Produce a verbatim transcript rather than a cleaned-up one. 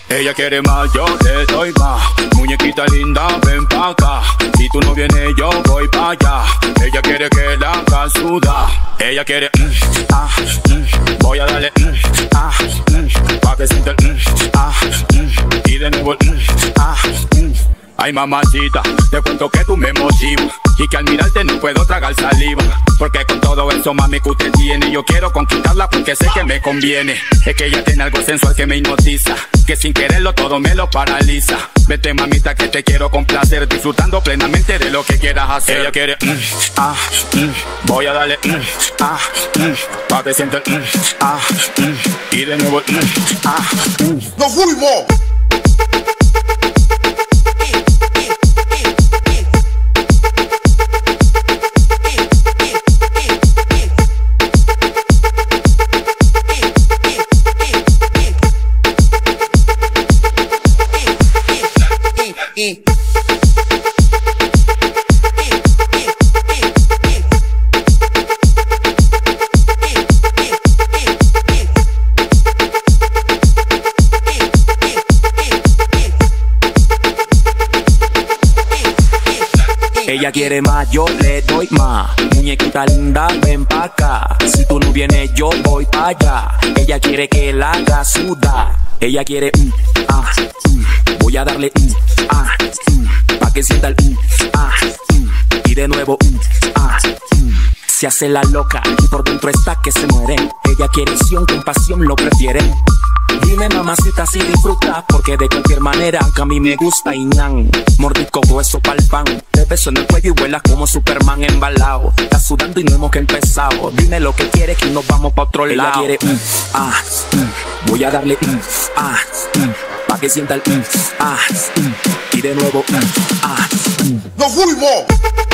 Ella quiere más, yo le doy más. Muñequita linda, ven pa' acá. Si tú no vienes, yo voy pa' allá. Ella quiere que la haga sudar. Ella quiere, mm, ah, mm, voy a darle, mm, ah, mm, pa' que sienta el, mm, ah, mm, y de nuevo el, mm, ah, mm. Ay mamacita, te cuento que tú me motivas y que al mirarte no puedo tragar saliva. Porque con todo eso mami que usted tiene, yo quiero conquistarla porque sé que me conviene. Es que ella tiene algo sensual que me hipnotiza, que sin quererlo todo me lo paraliza. Vete mamita que te quiero complacer, disfrutando plenamente de lo que quieras hacer. Ella quiere, mm, ah, mm, voy a darle, mm, ah, mm, pa' que sienta el, mm, ah, mm, y de nuevo el, mm, ah, mm. ¡Nos fuimos! Ella quiere más, yo le doy más. Muñequita linda, ven pa' acá. Si tú no vienes, yo voy pa' allá. Ella quiere que la haga sudar. Ella quiere, mm, ah, mm, voy a darle, mm, ah, mm, pa' que sienta el, mm, ah, mm, y de nuevo, mm, ah, mm. Se hace la loca y por dentro está que se muere. Ella quiere acción, con pasión lo prefiere. Dime mamacita si disfruta, porque de cualquier manera que a mí me gusta y nan. Mordisco hueso pa'l pan, te beso en el cuello y vuelas como Superman embalado. Estás sudando y no hemos que empezado. Dime lo que quieres que nos vamos pa' otro lado. Ella quiere, mm, ah, mm, voy a darle, mm, ah, mm, pa' que sienta el, mm, ah, mm, y de nuevo, mm, ah, mm. ¡Nos fuimos!